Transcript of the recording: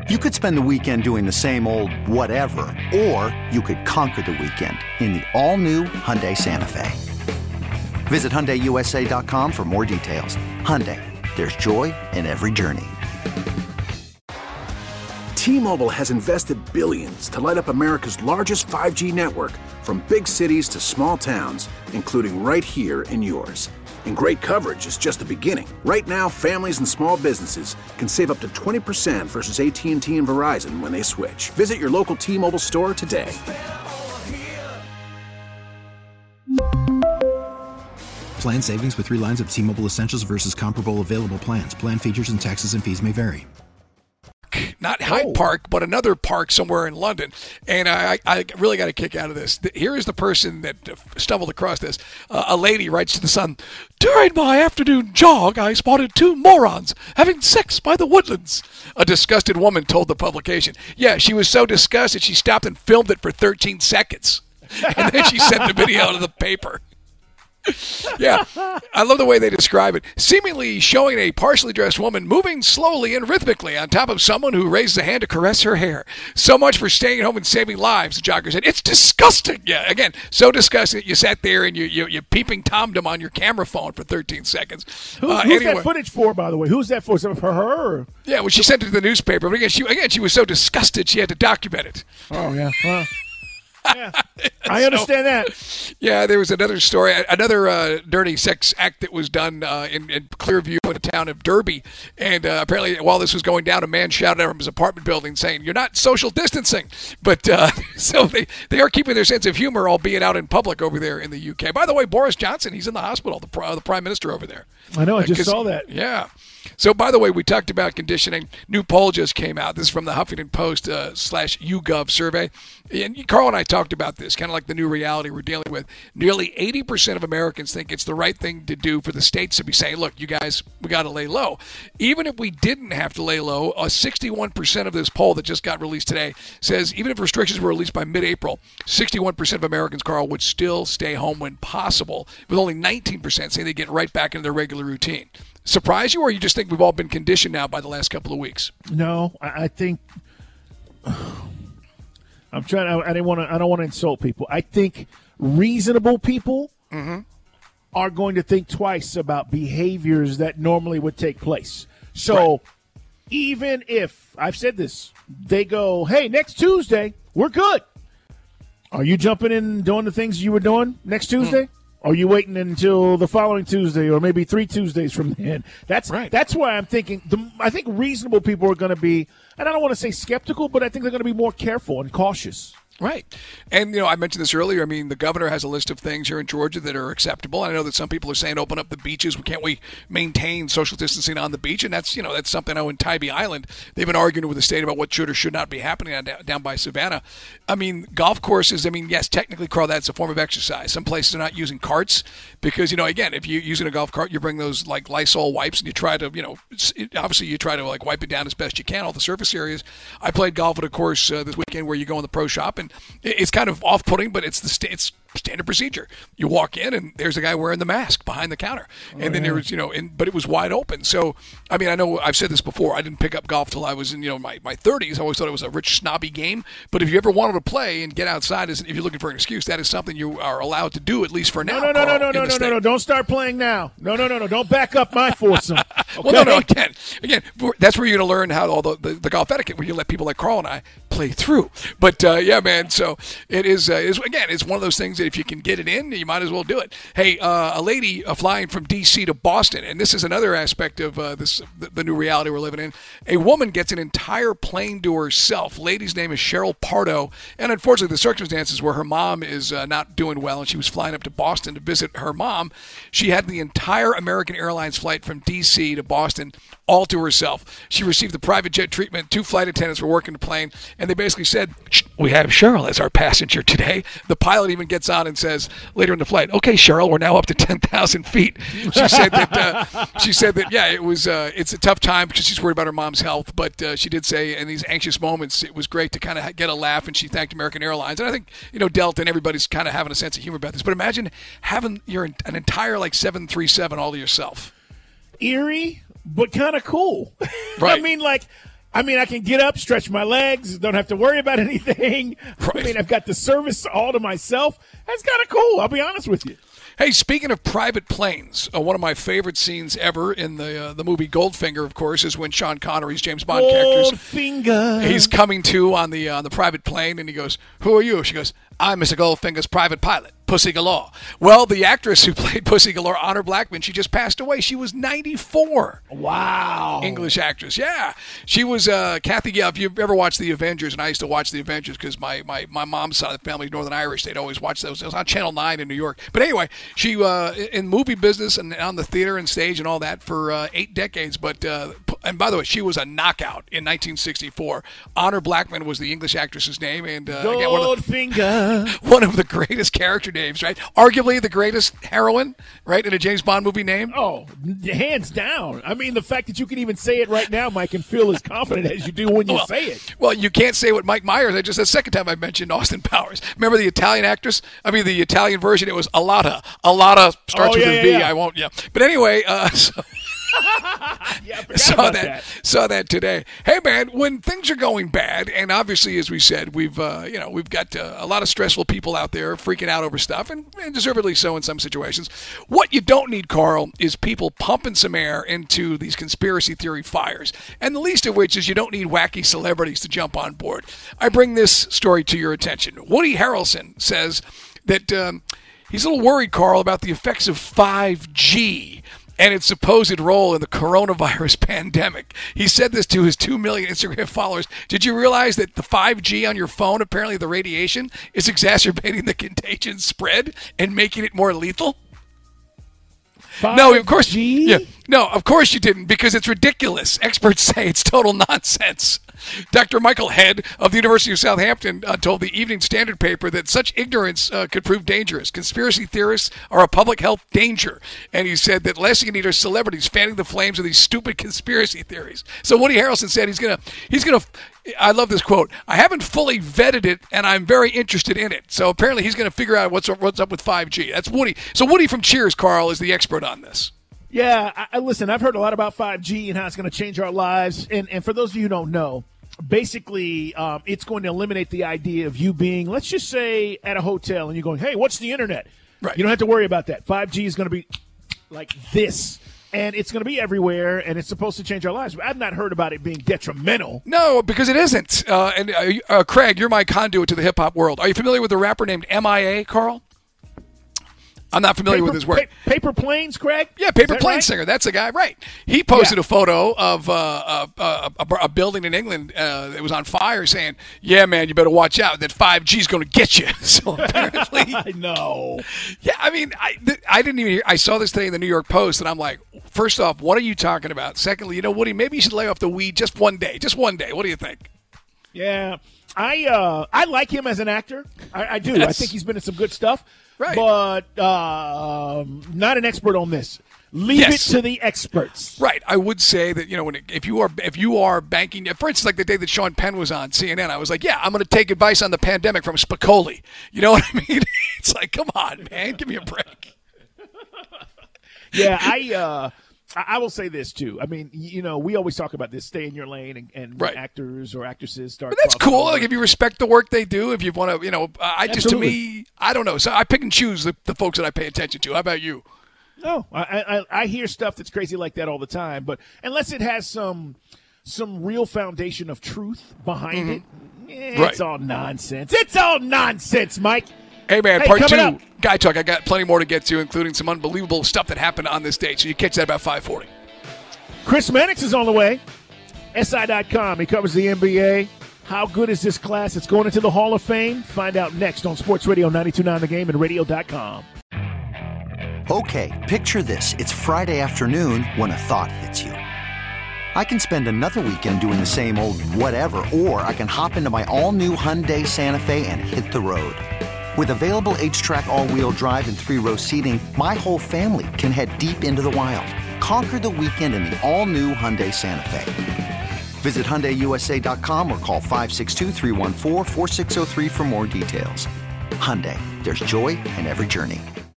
You could spend the weekend doing the same old whatever, or you could conquer the weekend in the all-new Hyundai Santa Fe. Visit HyundaiUSA.com for more details. Hyundai, there's joy in every journey. T-Mobile has invested billions to light up America's largest 5G network, from big cities to small towns, including right here in yours. And great coverage is just the beginning. Right now, families and small businesses can save up to 20% versus AT&T and Verizon when they switch. Visit your local T-Mobile store today. Plan savings with 3 lines of T-Mobile Essentials versus comparable available plans. Plan features and taxes and fees may vary. Not Hyde Park, but another park somewhere in London. And I really got a kick out of this. Here is the person that stumbled across this. A lady writes to the Sun, "During my afternoon jog, I spotted 2 morons having sex by the woodlands." A disgusted woman told the publication. Yeah, she was so disgusted she stopped and filmed it for 13 seconds. And then she sent the video to the paper. Yeah, I love the way they describe it. Seemingly showing a partially dressed woman moving slowly and rhythmically on top of someone who raises a hand to caress her hair. So much for staying home and saving lives, the jogger said. It's disgusting. Yeah, again, so disgusting that you sat there and you peeping Tommed him on your camera phone for 13 seconds. Who's that footage for, by the way? Who's that for? Is it for her? Or? Yeah, well, she sent it to the newspaper. But again, she was so disgusted she had to document it. Oh, yeah. Yeah, I understand that. Yeah, there was another story, another dirty sex act that was done in Clearview in the town of Derby. And apparently while this was going down, a man shouted out from his apartment building saying, "You're not social distancing." But so they are keeping their sense of humor, albeit out in public over there in the UK. By the way, Boris Johnson, he's in the hospital, the Prime Minister over there. I know, I just saw that. Yeah. So, by the way, we talked about conditioning. New poll just came out. This is from the Huffington Post /YouGov survey. And Carl and I talked about this, kind of like the new reality we're dealing with. Nearly 80% of Americans think it's the right thing to do for the states to be saying, look, you guys, we got to lay low. Even if we didn't have to lay low, 61% of this poll that just got released today says even if restrictions were released by mid-April, 61% of Americans, Carl, would still stay home when possible, with only 19% saying they get right back into their regular routine. Surprise you, or you just think we've all been conditioned now by the last couple of weeks? No, I think I'm trying. I don't want to insult people. I think reasonable people are going to think twice about behaviors that normally would take place. So even if I've said this, they go, "Hey, next Tuesday we're good." Are you jumping in and doing the things you were doing next Tuesday? Are you waiting until the following Tuesday or maybe 3 Tuesdays from then? That's why I'm thinking I think reasonable people are going to be, and I don't want to say skeptical, but I think they're going to be more careful and cautious. Right. And, I mentioned this earlier. I mean, the governor has a list of things here in Georgia that are acceptable. I know that some people are saying open up the beaches. Can't we maintain social distancing on the beach? And that's, that's something in Tybee Island. They've been arguing with the state about what should or should not be happening down by Savannah. I mean, golf courses, yes, technically, Carl, that's a form of exercise. Some places are not using carts because, again, if you're using a golf cart, you bring those, like, Lysol wipes and you try to, obviously you try to, like, wipe it down as best you can, all the surface areas. I played golf at a course this weekend where you go in the pro shop, and it's kind of off-putting, but it's it's standard procedure. You walk in, and there's a guy wearing the mask behind the counter. And then there was, but it was wide open. So, I know I've said this before. I didn't pick up golf till I was in, my 30s. I always thought it was a rich, snobby game. But if you ever wanted to play and get outside, if you're looking for an excuse, that is something you are allowed to do, at least for now. No. Don't start playing now. No. Don't back up my foursome. Okay? Well, no. Again, that's where you're going to learn how all the golf etiquette, where you let people like Carl and I play through. But, yeah, man, so it is, again, it's one of those things that if you can get it in, you might as well do it. Hey, a lady flying from D.C. to Boston, and this is another aspect of the new reality we're living in. A woman gets an entire plane to herself. Lady's name is Cheryl Pardo, and unfortunately the circumstances where her mom is not doing well, and she was flying up to Boston to visit her mom. She had the entire American Airlines flight from D.C. to Boston all to herself. She received the private jet treatment. 2 flight attendants were working the plane, and they basically said, "We have Cheryl as our passenger today." The pilot even gets on and says later in the flight, "Okay, Cheryl, we're now up to 10,000 feet." She said that yeah, it was it's a tough time because she's worried about her mom's health, but she did say in these anxious moments it was great to kind of get a laugh, and she thanked American Airlines. And I think Delta and everybody's kind of having a sense of humor about this. But imagine having an entire 737 all to yourself. Eerie, but kind of cool. Right. I mean, I can get up, stretch my legs, don't have to worry about anything. Right. I mean, I've got the service all to myself. That's kind of cool. I'll be honest with you. Hey, speaking of private planes, one of my favorite scenes ever in the movie Goldfinger, of course, is when Sean Connery's James Bond character. Goldfinger. He's coming to on the private plane, and he goes, "Who are you?" She goes, "I'm Mr. Goldfinger's private pilot, Pussy Galore." Well, the actress who played Pussy Galore, Honor Blackman, she just passed away. She was 94. Wow. English actress, yeah. She was Kathy. Yeah, if you've ever watched The Avengers, and I used to watch The Avengers because my mom's side of the family, Northern Irish, they'd always watch those. It was on Channel 9 in New York. But anyway, she in movie business and on the theater and stage and all that for 8 decades. But and by the way, she was a knockout in 1964. Honor Blackman was the English actress's name, and again, one of the greatest character names, right? Arguably the greatest heroine, right, in a James Bond movie name. Oh, hands down. I mean, the fact that you can even say it right now, Mike, and feel as confident as you do when you say it. Well, you can't say what Mike Myers. I just the second time I mentioned Austin Powers. Remember the Italian actress? I mean, the Italian version. It was Alata. Alata starts with a V. I won't. Yeah. But anyway, Yeah, I forgot about saw that today. Hey, man, when things are going bad, and obviously, as we said, we've got a lot of stressful people out there freaking out over stuff, and deservedly so in some situations. What you don't need, Carl, is people pumping some air into these conspiracy theory fires, and the least of which is you don't need wacky celebrities to jump on board. I bring this story to your attention. Woody Harrelson says that he's a little worried, Carl, about the effects of 5G and its supposed role in the coronavirus pandemic. He said this to his 2 million Instagram followers. Did you realize that the 5G on your phone, apparently the radiation, is exacerbating the contagion spread and making it more lethal? 5G? No, of course. Yeah, no, of course you didn't, because it's ridiculous. Experts say it's total nonsense. Dr. Michael Head of the University of Southampton told the Evening Standard paper that such ignorance could prove dangerous. Conspiracy theorists are a public health danger. And he said that last thing you need are celebrities fanning the flames of these stupid conspiracy theories. So Woody Harrelson said he's gonna. I love this quote. "I haven't fully vetted it, and I'm very interested in it." So apparently he's going to figure out what's up with 5G. That's Woody. So Woody from Cheers, Carl, is the expert on this. Yeah, listen, I've heard a lot about 5G and how it's going to change our lives. And for those of you who don't know, basically it's going to eliminate the idea of you being, let's just say, at a hotel and you're going, hey, what's the internet? Right. You don't have to worry about that. 5G is going to be like this. And it's going to be everywhere, and it's supposed to change our lives. I've not heard about it being detrimental. No, because it isn't. Craig, you're my conduit to the hip-hop world. Are you familiar with a rapper named M.I.A., Carl? I'm not familiar with his work. Paper Planes, Craig? Yeah, Paper Planes singer. That's the guy, right. He posted a photo of a building in England that was on fire saying, yeah, man, you better watch out. That 5G is going to get you. So apparently. I know. Yeah, I mean, I didn't even hear. I saw this today in the New York Post, and I'm like, first off, what are you talking about? Secondly, Woody, maybe you should lay off the weed just one day. Just one day. What do you think? Yeah. I like him as an actor. I do. Yes. I think he's been in some good stuff. Right. But not an expert on this. Leave it to the experts. Right. I would say that, if you are banking, for instance, like the day that Sean Penn was on CNN, I was like, yeah, I'm going to take advice on the pandemic from Spicoli. You know what I mean? It's like, come on, man, give me a break. Yeah, I will say this too. I mean, we always talk about this: stay in your lane, and right. actors or actresses start. But that's cool. Like if you respect the work they do, if you want to, to me, I don't know. So I pick and choose the folks that I pay attention to. How about you? No, I hear stuff that's crazy like that all the time, but unless it has some real foundation of truth behind it, it's all nonsense. It's all nonsense, Mike. Hey, man, part 2, up. Guy Talk. I got plenty more to get to, including some unbelievable stuff that happened on this date. So you catch that about 5:40. Chris Mannix is on the way. SI.com. He covers the NBA. How good is this class? It's going into the Hall of Fame. Find out next on Sports Radio 92.9 The Game and radio.com. Okay, picture this. It's Friday afternoon when a thought hits you. I can spend another weekend doing the same old whatever, or I can hop into my all-new Hyundai Santa Fe and hit the road. With available H-Track all-wheel drive and 3-row seating, my whole family can head deep into the wild. Conquer the weekend in the all-new Hyundai Santa Fe. Visit HyundaiUSA.com or call 562-314-4603 for more details. Hyundai, there's joy in every journey.